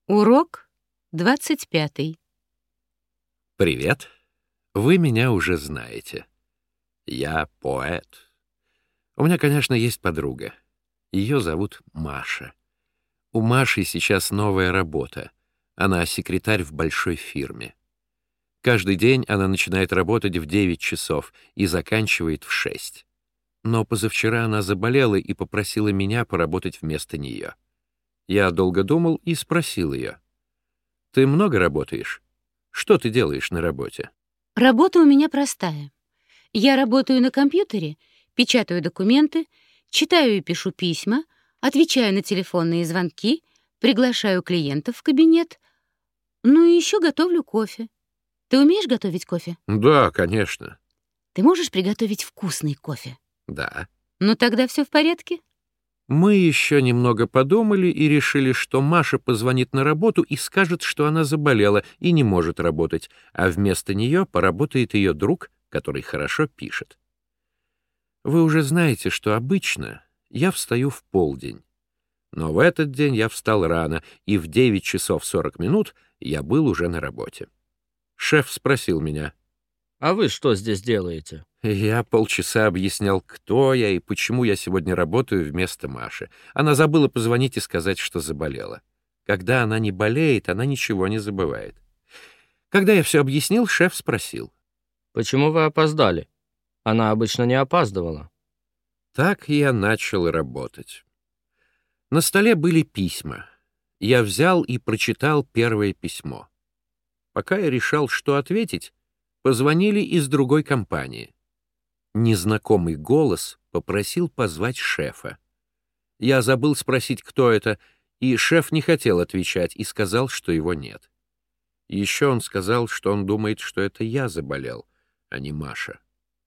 Урок 25. Привет. Вы меня уже знаете. Я поэт. У меня, конечно, есть подруга. Ее зовут Маша. У Маши сейчас новая работа. Она секретарь в большой фирме. Каждый день она начинает работать в 9 часов и заканчивает в 6. Но позавчера она заболела и попросила меня поработать вместо нее. Я долго думал и спросил ее: «Ты много работаешь? Что ты делаешь на работе?» Работа у меня простая. Я работаю на компьютере, печатаю документы, читаю и пишу письма, отвечаю на телефонные звонки, приглашаю клиентов в кабинет, ну и еще готовлю кофе. Ты умеешь готовить кофе? Да, конечно. Ты можешь приготовить вкусный кофе? Да. Ну тогда все в порядке. Мы еще немного подумали и решили, что Маша позвонит на работу и скажет, что она заболела и не может работать, а вместо нее поработает ее друг, который хорошо пишет. Вы уже знаете, что обычно я встаю в полдень. Но в этот день я встал рано, и в 9 часов 40 минут я был уже на работе. Шеф спросил меня. А вы что здесь делаете? Я полчаса объяснял, кто я и почему я сегодня работаю вместо Маши. Она забыла позвонить и сказать, что заболела. Когда она не болеет, она ничего не забывает. Когда я все объяснил, шеф спросил. Почему вы опоздали? Она обычно не опаздывала. Так я начал работать. На столе были письма. Я взял и прочитал первое письмо. Пока я решал, что ответить, позвонили из другой компании. Незнакомый голос попросил позвать шефа. Я забыл спросить, кто это, и шеф не хотел отвечать и сказал, что его нет. Еще он сказал, что он думает, что это я заболел, а не Маша.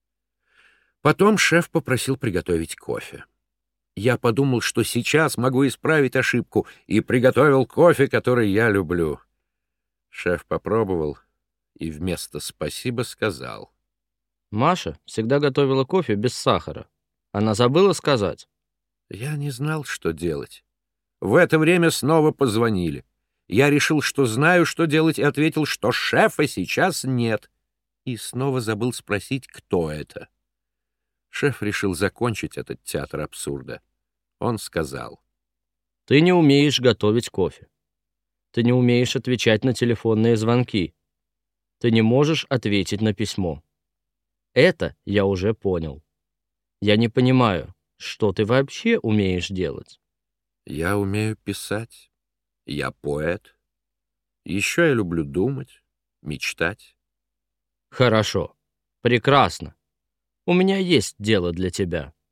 Потом шеф попросил приготовить кофе. Я подумал, что сейчас могу исправить ошибку, и приготовил кофе, который я люблю. Шеф попробовал и вместо «спасибо» сказал. Маша всегда готовила кофе без сахара. Она забыла сказать. Я не знал, что делать. В это время снова позвонили. Я решил, что знаю, что делать, и ответил, что шефа сейчас нет. И снова забыл спросить, кто это. Шеф решил закончить этот театр абсурда. Он сказал. Ты не умеешь готовить кофе. Ты не умеешь отвечать на телефонные звонки. Ты не можешь ответить на письмо. Это я уже понял. Я не понимаю, что ты вообще умеешь делать. Я умею писать. Я поэт. Еще я люблю думать, мечтать. Хорошо. Прекрасно. У меня есть дело для тебя.